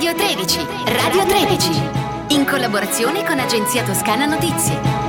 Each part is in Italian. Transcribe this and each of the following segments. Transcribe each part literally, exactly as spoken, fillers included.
Radio tredici, Radio tredici, in collaborazione con Agenzia Toscana Notizie.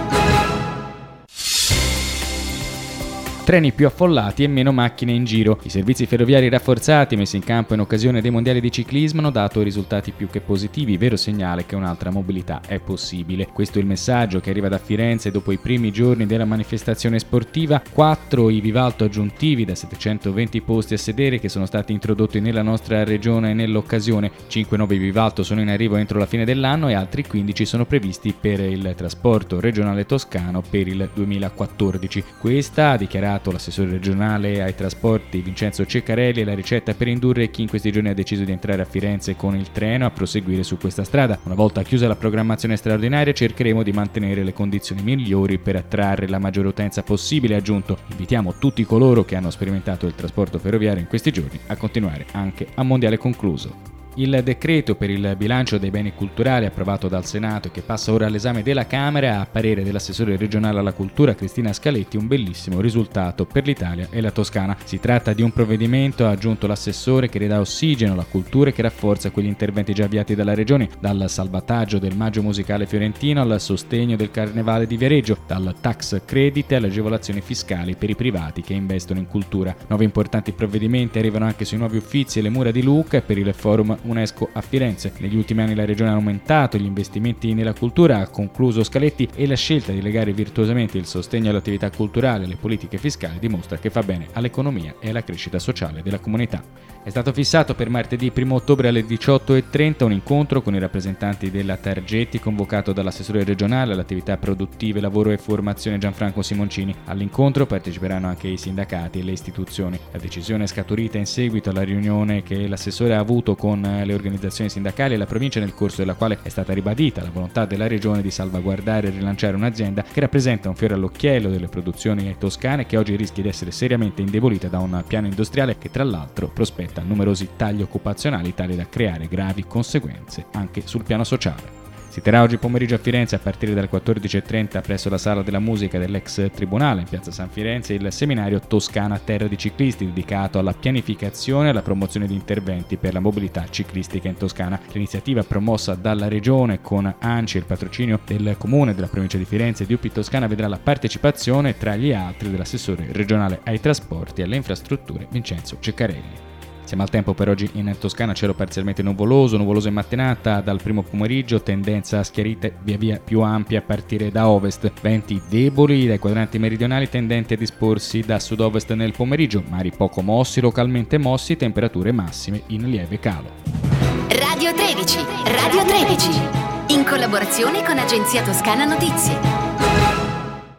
Treni più affollati e meno macchine in giro. I servizi ferroviari rafforzati messi in campo in occasione dei mondiali di ciclismo hanno dato risultati più che positivi, vero segnale che un'altra mobilità è possibile. Questo è il messaggio che arriva da Firenze dopo i primi giorni della manifestazione sportiva. Quattro i Vivalto aggiuntivi da settecentoventi posti a sedere che sono stati introdotti nella nostra regione nell'occasione. Cinque nuovi Vivalto sono in arrivo entro la fine dell'anno e altri quindici sono previsti per il trasporto regionale toscano per il duemilaquattordici. Questa ha dichiarato l'assessore regionale ai trasporti Vincenzo Ceccarelli è la ricetta per indurre chi in questi giorni ha deciso di entrare a Firenze con il treno a proseguire su questa strada. Una volta chiusa la programmazione straordinaria cercheremo di mantenere le condizioni migliori per attrarre la maggiore utenza possibile, ha aggiunto. Invitiamo tutti coloro che hanno sperimentato il trasporto ferroviario in questi giorni a continuare anche a mondiale concluso. Il decreto per il bilancio dei beni culturali approvato dal Senato e che passa ora all'esame della Camera, a parere dell'assessore regionale alla cultura Cristina Scaletti, un bellissimo risultato per l'Italia e la Toscana. Si tratta di un provvedimento, ha aggiunto l'assessore, che ridà ossigeno alla cultura e che rafforza quegli interventi già avviati dalla Regione, dal salvataggio del Maggio Musicale Fiorentino al sostegno del Carnevale di Viareggio, dal tax credit alle agevolazioni fiscali per i privati che investono in cultura. Nuovi importanti provvedimenti arrivano anche sui nuovi Uffizi e le mura di Lucca e per il forum UNESCO a Firenze. Negli ultimi anni la Regione ha aumentato gli investimenti nella cultura, ha concluso Scaletti, e la scelta di legare virtuosamente il sostegno all'attività culturale alle politiche fiscali dimostra che fa bene all'economia e alla crescita sociale della comunità. È stato fissato per martedì primo ottobre alle diciotto e trenta un incontro con i rappresentanti della Targetti convocato dall'assessore regionale all'attività produttive, lavoro e formazione Gianfranco Simoncini. All'incontro parteciperanno anche i sindacati e le istituzioni. La decisione è scaturita in seguito alla riunione che l'assessore ha avuto con le organizzazioni sindacali e la provincia, nel corso della quale è stata ribadita la volontà della regione di salvaguardare e rilanciare un'azienda che rappresenta un fiore all'occhiello delle produzioni toscane, che oggi rischia di essere seriamente indebolita da un piano industriale che tra l'altro prospetta numerosi tagli occupazionali tali da creare gravi conseguenze anche sul piano sociale. Si terrà oggi pomeriggio a Firenze a partire dalle quattordici e trenta presso la Sala della Musica dell'ex Tribunale in Piazza San Firenze il seminario Toscana Terra di Ciclisti, dedicato alla pianificazione e alla promozione di interventi per la mobilità ciclistica in Toscana. L'iniziativa, promossa dalla Regione con ANCI e il patrocinio del Comune della Provincia di Firenze e di U P I Toscana, vedrà la partecipazione tra gli altri dell'assessore regionale ai trasporti e alle infrastrutture Vincenzo Ceccarelli. Siamo al tempo per oggi in Toscana: cielo parzialmente nuvoloso, nuvoloso in mattinata dal primo pomeriggio, tendenza a schiarite via via più ampia a partire da ovest, venti deboli dai quadranti meridionali tendenti a disporsi da sud-ovest nel pomeriggio, mari poco mossi, localmente mossi, temperature massime in lieve calo. Radio tredici, Radio tredici, in collaborazione con Agenzia Toscana Notizie.